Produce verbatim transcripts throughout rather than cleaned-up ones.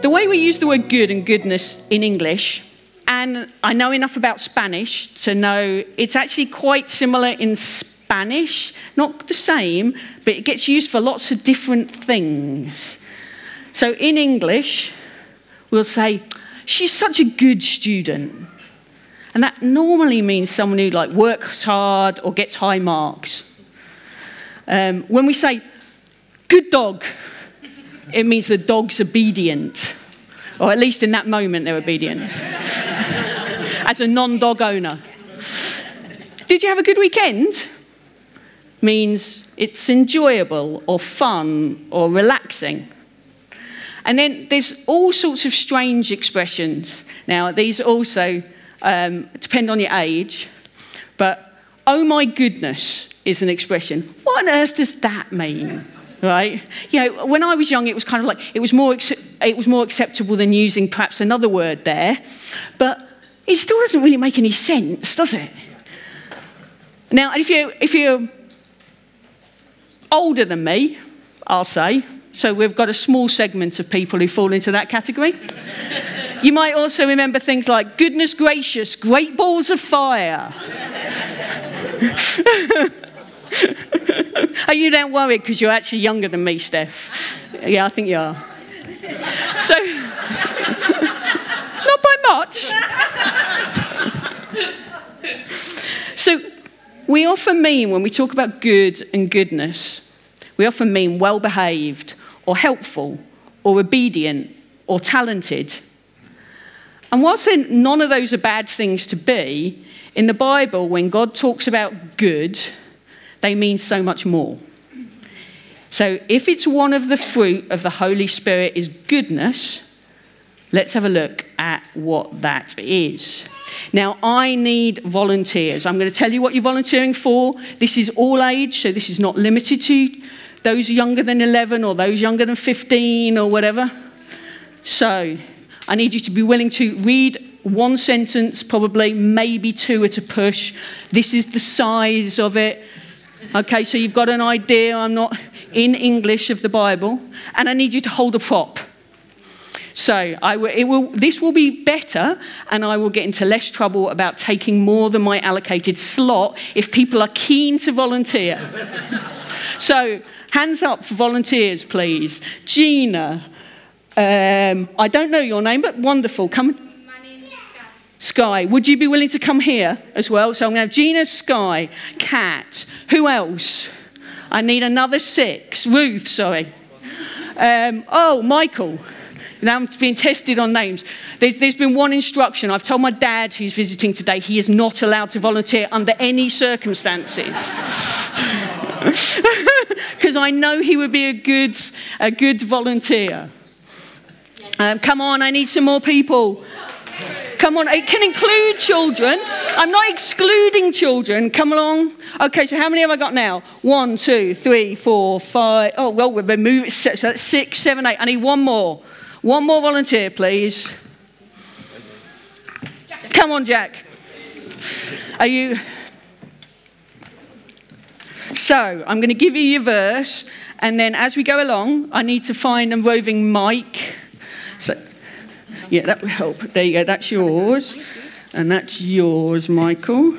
the way we use the word good and goodness in English, and I know enough about Spanish to know it's actually quite similar in Spanish, not the same, but it gets used for lots of different things. So in English, we'll say, she's such a good student. And that normally means someone who like works hard or gets high marks. Um, when we say, good dog, it means the dog's obedient. Or at least in that moment, they're obedient. As a non-dog owner. Did you have a good weekend? Means it's enjoyable or fun or relaxing. And then there's all sorts of strange expressions. Now, these also um, depend on your age. But, oh my goodness is an expression. What on earth does that mean? Right? You know, when I was young, it was kind of like, it was more it was more acceptable than using perhaps another word there. But it still doesn't really make any sense, does it? Now, if you if you're older than me, I'll say, so we've got a small segment of people who fall into that category. You might also remember things like, goodness gracious, great balls of fire. Oh, you don't worry because you're actually younger than me, Steph. Yeah, I think you are. So, not by much. So, we often mean, when we talk about good and goodness, we often mean well-behaved or helpful or obedient or talented. And whilst none of those are bad things to be, in the Bible, when God talks about good, they mean so much more. So if it's one of the fruit of the Holy Spirit is goodness, let's have a look at what that is. Now, I need volunteers. I'm going to tell you what you're volunteering for. This is all age, so this is not limited to those younger than eleven or those younger than fifteen or whatever. So I need you to be willing to read one sentence, probably, maybe two at a push. This is the size of it. Okay, so you've got an idea. I'm not in English of the Bible. And I need you to hold a prop. So I will, it will, this will be better, and I will get into less trouble about taking more than my allocated slot if people are keen to volunteer. So hands up for volunteers, please. Gina, um, I don't know your name, but wonderful. Come. Sky, would you be willing to come here as well? So I'm going to have Gina, Sky, Kat. Who else? I need another six. Ruth, sorry. Um, oh, Michael. Now I'm being tested on names. There's, there's been one instruction. I've told my dad, who's visiting today, he is not allowed to volunteer under any circumstances. Because I know he would be a good, a good volunteer. Um, come on, I need some more people. Come on, it can include children. I'm not excluding children. Come along. Okay, so how many have I got now? One, two, three, four, five. Oh, well, we've been moving. So that's six, seven, eight. I need one more. One more volunteer, please. Come on, Jack. Are you... So, I'm going to give you your verse, and then as we go along, I need to find a roving mic. So... Yeah, that would help. There you go, that's yours. And that's yours, Michael.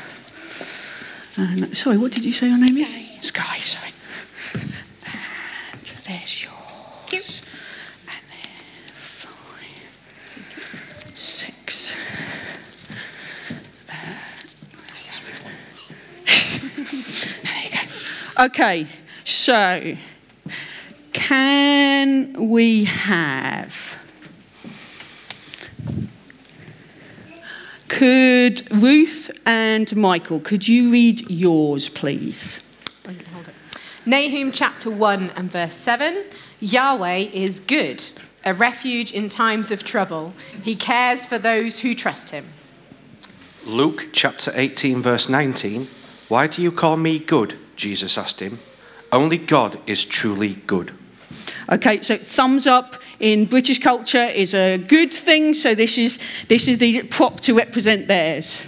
And, sorry, what did you say your name is? Sky, sorry. And there's yours. And then five, six. Uh, there you go. Okay, so can we have... Could Ruth and Michael, could you read yours, please? Hold it. Nahum chapter one and verse seven. Yahweh is good, a refuge in times of trouble. He cares for those who trust him. Luke chapter eighteen, verse nineteen. Why do you call me good? Jesus asked him. Only God is truly good. Okay, so thumbs up in British culture is a good thing, so this is this is the prop to represent theirs.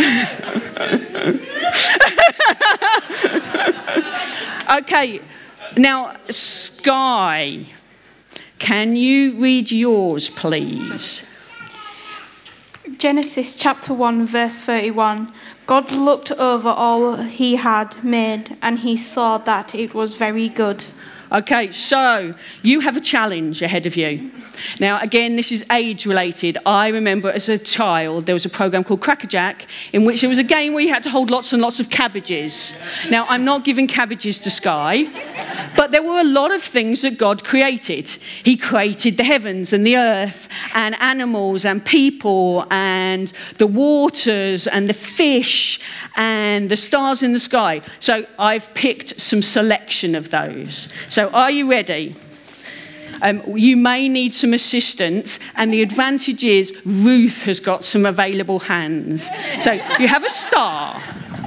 Okay, Now, Sky, can you read yours, please? Genesis chapter one, verse thirty-one. God looked over all he had made, and he saw that it was very good. Okay, so you have a challenge ahead of you. Now, again, this is age-related. I remember as a child, there was a program called Crackerjack, in which there was a game where you had to hold lots and lots of cabbages. Now, I'm not giving cabbages to Sky, but there were a lot of things that God created. He created the heavens and the earth and animals and people and the waters and the fish and the stars in the sky. So I've picked some selection of those. So are you ready? Um, you may need some assistance, and the advantage is Ruth has got some available hands. So you have a star.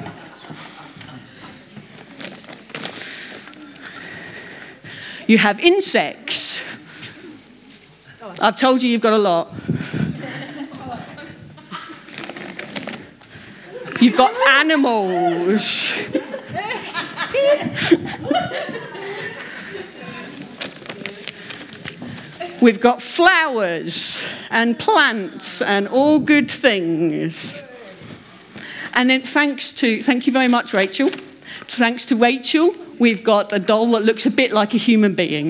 You have insects. I've told you you've got a lot. You've got animals. We've got flowers and plants and all good things. And then thanks to, thank you very much, Rachel. Thanks to Rachel, we've got a doll that looks a bit like a human being.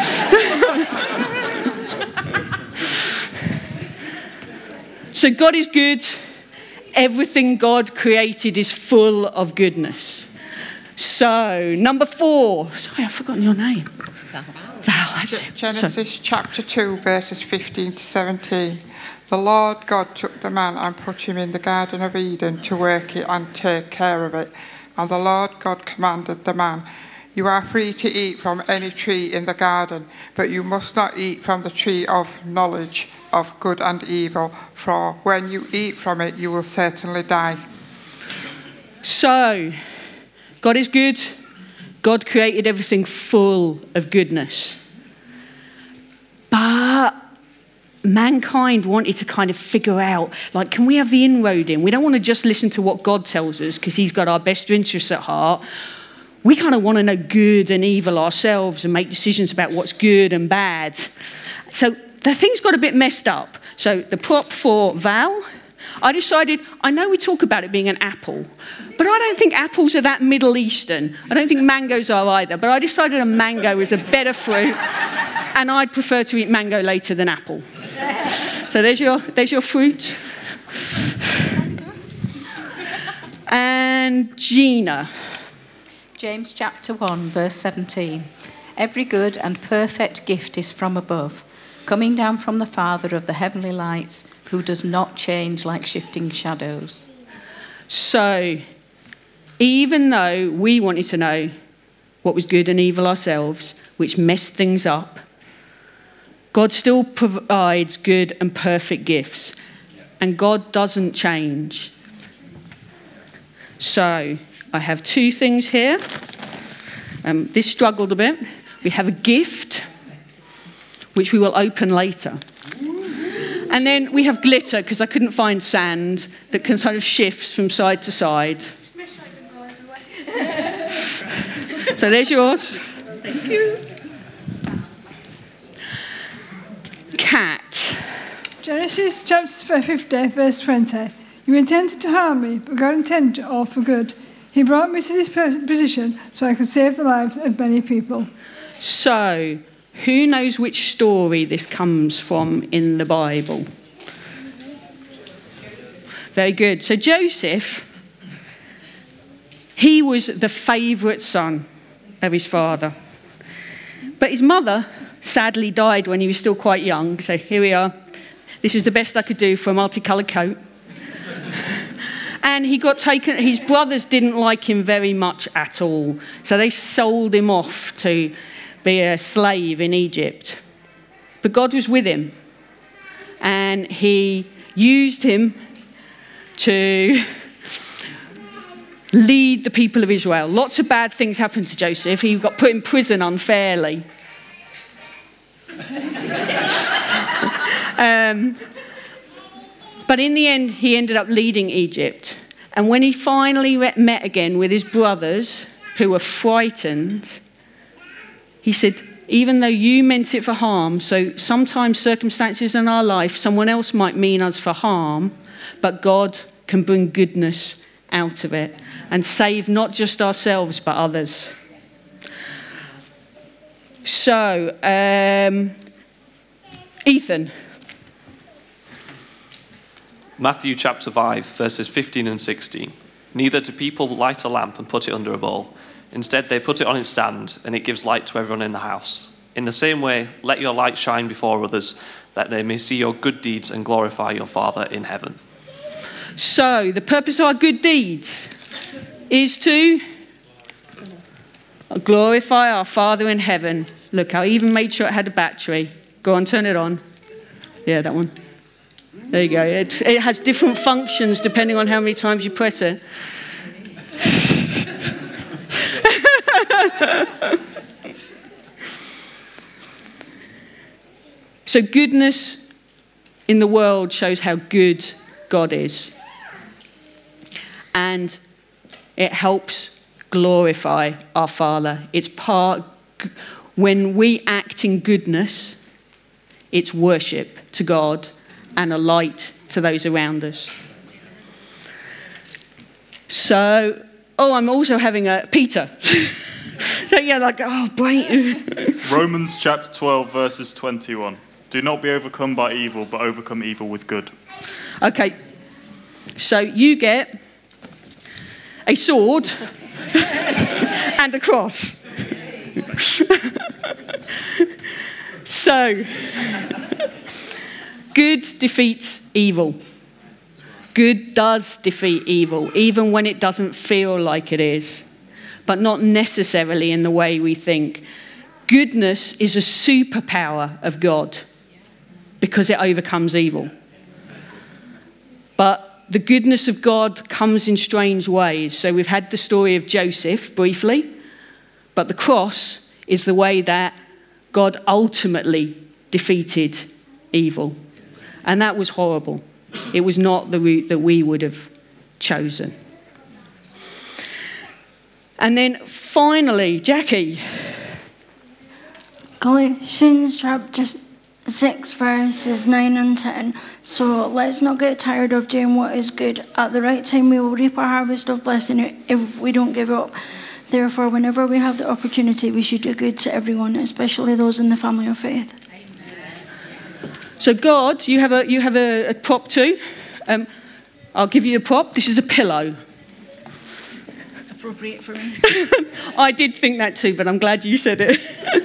So God is good. Everything God created is full of goodness. So, number four. Sorry, I've forgotten your name. Val, that's it. Genesis so. chapter two, verses fifteen to seventeen. The Lord God took the man and put him in the Garden of Eden to work it and take care of it. And the Lord God commanded the man, you are free to eat from any tree in the garden, but you must not eat from the tree of knowledge of good and evil, for when you eat from it, you will certainly die. So, God is good. God created everything full of goodness. But mankind wanted to kind of figure out, like, can we have the inroad in? We don't want to just listen to what God tells us because he's got our best interests at heart. We kind of want to know good and evil ourselves and make decisions about what's good and bad. So the things got a bit messed up. So the prop for Val, I decided, I know we talk about it being an apple, but I don't think apples are that Middle Eastern. I don't think mangoes are either, but I decided a mango is a better fruit, and I'd prefer to eat mango later than apple. So there's your, there's your fruit. And Gina. James chapter one, verse seventeen. Every good and perfect gift is from above, coming down from the Father of the heavenly lights, who does not change like shifting shadows. So, even though we wanted to know what was good and evil ourselves, which messed things up, God still provides good and perfect gifts. And God doesn't change. So, I have two things here. Um, this struggled a bit. We have a gift, which we will open later. And then we have glitter, because I couldn't find sand, that can sort of shifts from side to side. So there's yours. Thank you. Cat. Genesis chapter fifty, verse twenty. You intended to harm me, but God intended it all for good. He brought me to this position so I could save the lives of many people. So, who knows which story this comes from in the Bible? Very good. So Joseph, he was the favourite son of his father. But his mother sadly died when he was still quite young. So here we are. This is the best I could do for a multicoloured coat. And he got taken, his brothers didn't like him very much at all. So they sold him off to be a slave in Egypt. But God was with him. And he used him to lead the people of Israel. Lots of bad things happened to Joseph. He got put in prison unfairly. um, but in the end, he ended up leading Egypt. And when he finally met again with his brothers, who were frightened, he said, even though you meant it for harm, so sometimes circumstances in our life, someone else might mean us for harm, but God can bring goodness out of it and save not just ourselves, but others. So, um, Ethan. Matthew chapter five, verses fifteen and sixteen. Neither do people light a lamp and put it under a bowl. Instead, they put it on its stand, and it gives light to everyone in the house. In the same way, let your light shine before others, that they may see your good deeds and glorify your Father in heaven. So, the purpose of our good deeds is to glorify our Father in heaven. Look, I even made sure it had a battery. Go on, turn it on. Yeah, that one. There you go. It, it has different functions depending on how many times you press it. So goodness in the world shows how good God is. And it helps glorify our Father. It's part, when we act in goodness, it's worship to God and a light to those around us. So, oh, I'm also having a Peter. So yeah, like, oh, brain. Romans chapter twelve, verses twenty-one. Do not be overcome by evil, but overcome evil with good. Okay, so you get a sword and a cross. So, good defeats evil. Good does defeat evil, even when it doesn't feel like it is, but not necessarily in the way we think. Goodness is a superpower of God because it overcomes evil. But the goodness of God comes in strange ways. So we've had the story of Joseph briefly, but the cross is the way that God ultimately defeated evil. And that was horrible. It was not the route that we would have chosen. And then finally, Jackie. Galatians chapter six, verses nine and ten. So let's not get tired of doing what is good. At the right time, we will reap a harvest of blessing if we don't give up. Therefore, whenever we have the opportunity, we should do good to everyone, especially those in the family of faith. So God, you have a you have a, a prop too. Um, I'll give you a prop. This is a pillow. Appropriate for me. I did think that too, but I'm glad you said it.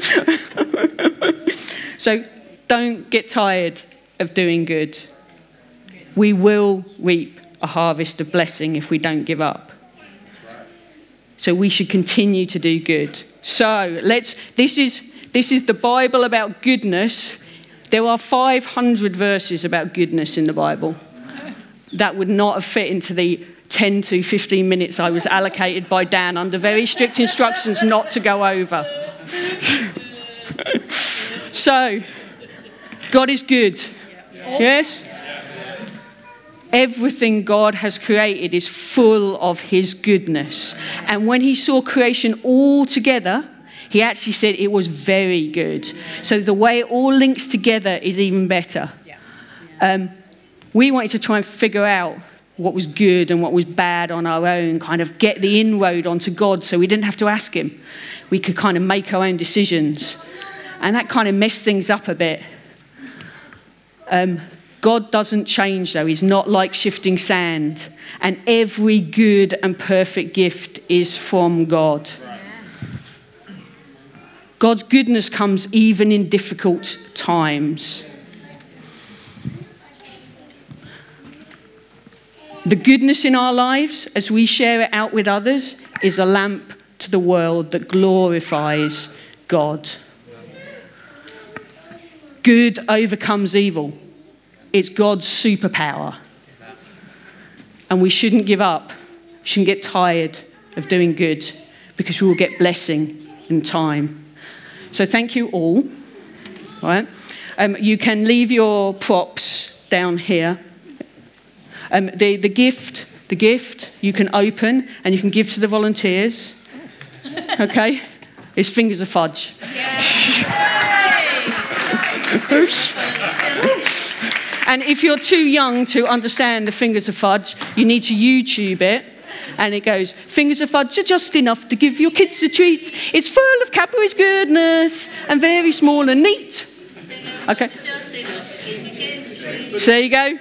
So don't get tired of doing good. We will reap a harvest of blessing if we don't give up. So we should continue to do good. So let's. This is this is the Bible about goodness. There are five hundred verses about goodness in the Bible. That would not have fit into the ten to fifteen minutes I was allocated by Dan under very strict instructions not to go over. So, God is good. Yes? Everything God has created is full of his goodness. And when he saw creation all together, he actually said it was very good. So the way it all links together is even better. Um, we wanted to try and figure out what was good and what was bad on our own, kind of get the inroad onto God so we didn't have to ask him. We could kind of make our own decisions. And that kind of messed things up a bit. Um, God doesn't change, though. He's not like shifting sand. And every good and perfect gift is from God. God's goodness comes even in difficult times. The goodness in our lives, as we share it out with others, is a lamp to the world that glorifies God. Good overcomes evil. It's God's superpower. And we shouldn't give up. We shouldn't get tired of doing good because we will get blessing in time. So thank you all. All right. Um, you can leave your props down here. Um, the, the gift, the gift you can open and you can give to the volunteers. Okay? It's fingers of fudge. And if you're too young to understand the fingers of fudge, you need to YouTube it. And it goes, fingers of fudge are just enough to give your kids a treat. It's full of Cadbury's goodness and very small and neat. Okay. So there you go.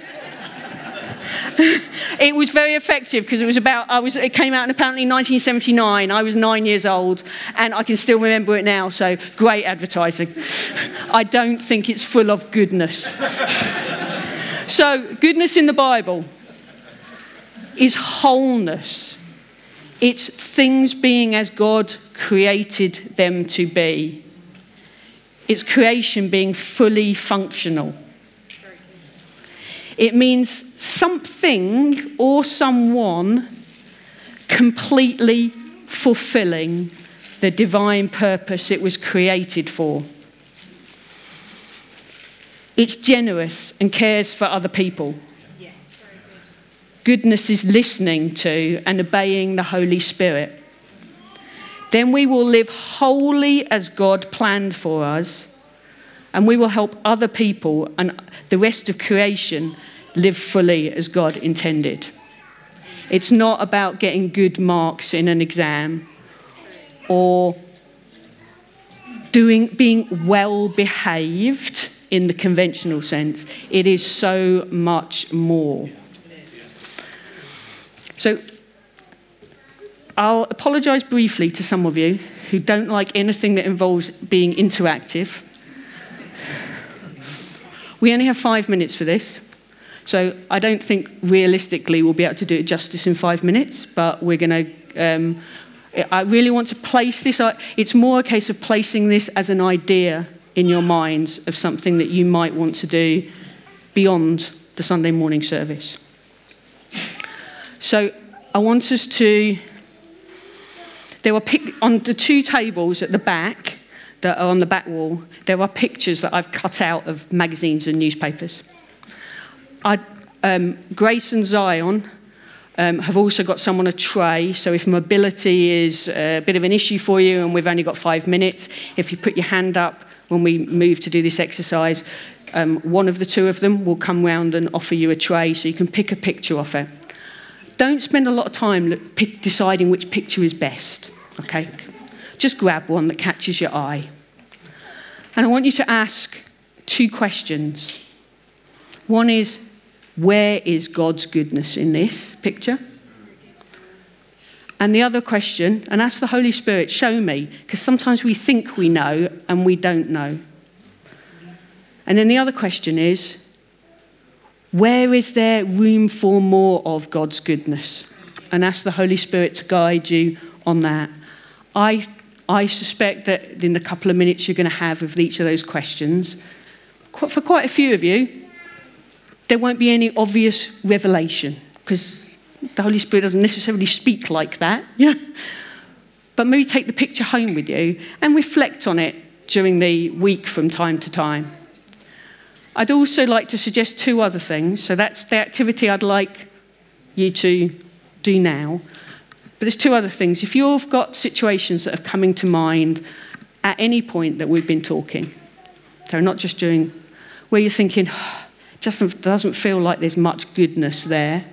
It was very effective because it was about, I was, it came out in apparently nineteen seventy-nine. I was nine years old and I can still remember it now. So great advertising. I don't think it's full of goodness. So goodness in the Bible is wholeness. It's things being as God created them to be. It's creation being fully functional. It means something or someone completely fulfilling the divine purpose it was created for. It's generous and cares for other people. Yes, very good. Goodness is listening to and obeying the Holy Spirit. Then we will live wholly as God planned for us, and we will help other people and the rest of creation live fully as God intended. It's not about getting good marks in an exam or doing, being well behaved in the conventional sense. It is so much more. So I'll apologise briefly to some of you who don't like anything that involves being interactive. We only have five minutes for this, so I don't think realistically we'll be able to do it justice in five minutes, but we're going to... Um, I really want to place this... It's more a case of placing this as an idea in your minds of something that you might want to do beyond the Sunday morning service. So I want us to... There are pic- on the two tables at the back that are on the back wall, there are pictures that I've cut out of magazines and newspapers. I, um, Grace and Zion um, have also got some on a tray, so if mobility is a bit of an issue for you and we've only got five minutes, if you put your hand up when we move to do this exercise, um, one of the two of them will come round and offer you a tray so you can pick a picture off it. Don't spend a lot of time pick, deciding which picture is best, okay? Just grab one that catches your eye. And I want you to ask two questions. One is, where is God's goodness in this picture? And the other question, and ask the Holy Spirit, show me, because sometimes we think we know and we don't know. And then the other question is, where is there room for more of God's goodness? And ask the Holy Spirit to guide you on that. I, I suspect that in the couple of minutes you're going to have with each of those questions, for quite a few of you, there won't be any obvious revelation, because the Holy Spirit doesn't necessarily speak like that. Yeah. But maybe take the picture home with you and reflect on it during the week from time to time. I'd also like to suggest two other things. So that's the activity I'd like you to do now. But there's two other things. If you've got situations that are coming to mind at any point that we've been talking, so not just during, where you're thinking, oh, it just doesn't feel like there's much goodness there.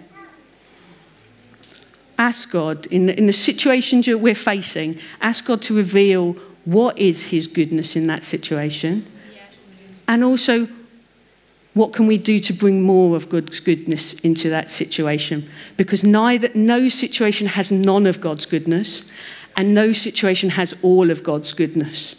Ask God, in the, in the situations that we're facing, ask God to reveal what is his goodness in that situation. And also, what can we do to bring more of God's goodness into that situation? Because neither, no situation has none of God's goodness, and no situation has all of God's goodness.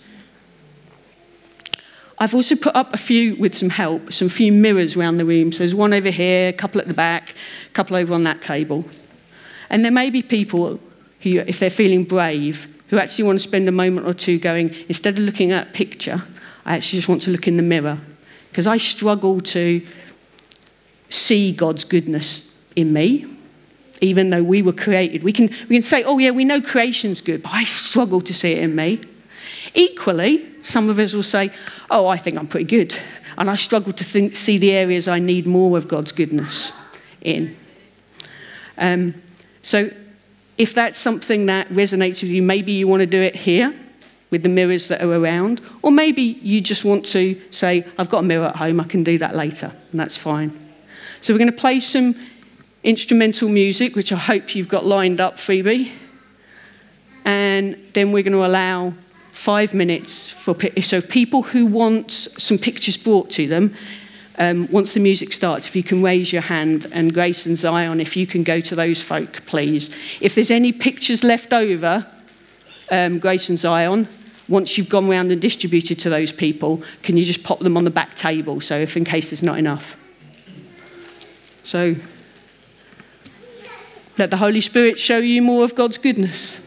I've also put up a few, with some help, some few mirrors around the room. So there's one over here, a couple at the back, a couple over on that table. And there may be people who, if they're feeling brave, who actually want to spend a moment or two going, instead of looking at a picture, I actually just want to look in the mirror. Because I struggle to see God's goodness in me, even though we were created. We can, we can say, oh yeah, we know creation's good, but I struggle to see it in me. Equally, some of us will say, oh, I think I'm pretty good. And I struggle to think, see the areas I need more of God's goodness in. Um, so if that's something that resonates with you, maybe you want to do it here with the mirrors that are around. Or maybe you just want to say, I've got a mirror at home, I can do that later, and that's fine. So we're going to play some instrumental music, which I hope you've got lined up, Phoebe. And then we're going to allow five minutes for so people who want some pictures brought to them, um, once the music starts, if you can raise your hand, and Grace and Zion, if you can go to those folk, please. If there's any pictures left over, um, Grace and Zion, once you've gone round and distributed to those people, can you just pop them on the back table, so if in case there's not enough. So let the Holy Spirit show you more of God's goodness.